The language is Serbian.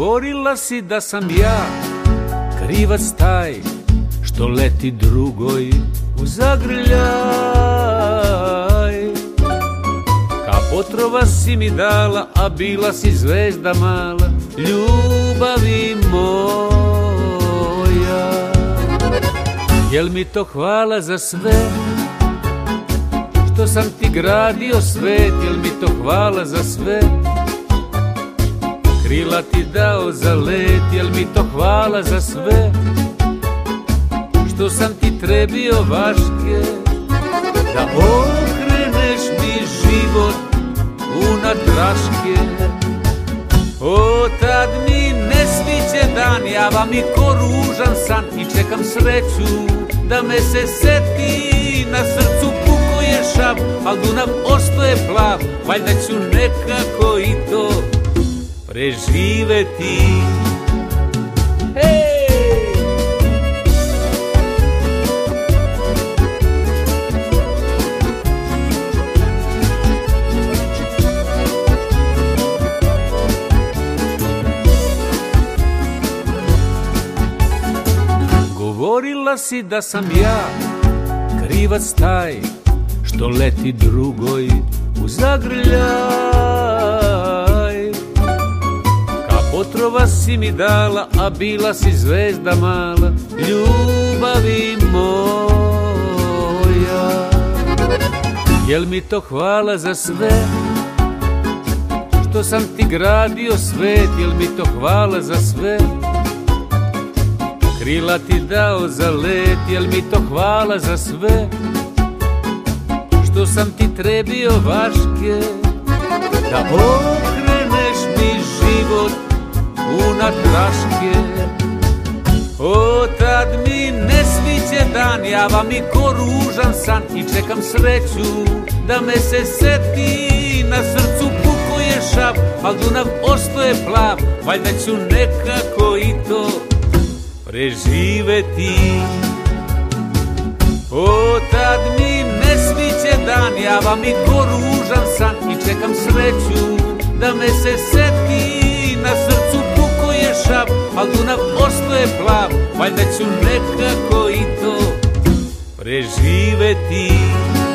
Govorila si da sam ja krivac taj što leti drugoj u zagrljaj. Ka otrova si mi dala, a bila si zvezda mala, ljubavi moja. Jel mi to hvala za sve što sam ti gradio svet? Jel mi to hvala za sve? Krila ti dao za let, jel mi to hvala za sve što sam ti trebio vaške da okreneš mi život unatraške. O, tad mi ne sviće dan, java mi ko ružan san i čekam sreću da me se seti. Na srcu puko je šav, al Dunav ostoje plav, valjda ću nekako i to preživeti. Hej! Govorila si da sam ja krivac taj što leti drugoj u zagrljaj. Ka otrova si mi dala, a bila si zvezda mala, ljubavi moja. Jel mi to hvala za sve što sam ti gradio svet? Jel mi to hvala za sve? Krila ti dao za let, jel mi to hvala za sve što sam ti trebio vaške da okreneš mi život unatraške. O, tad mi ne sviće dan, java mi ko ružan san i čekam sreću da me se seti. Na srcu puko je šav, al Dunav ostoje plav, valjda ću nekako i to preživeti. O, tad mi ne sviće dan, java mi ko ružan san i čekam sreću da me se seti. Na srcu puko je šav, al Dunav ostoje plav, valjda ću nekako i to preživeti.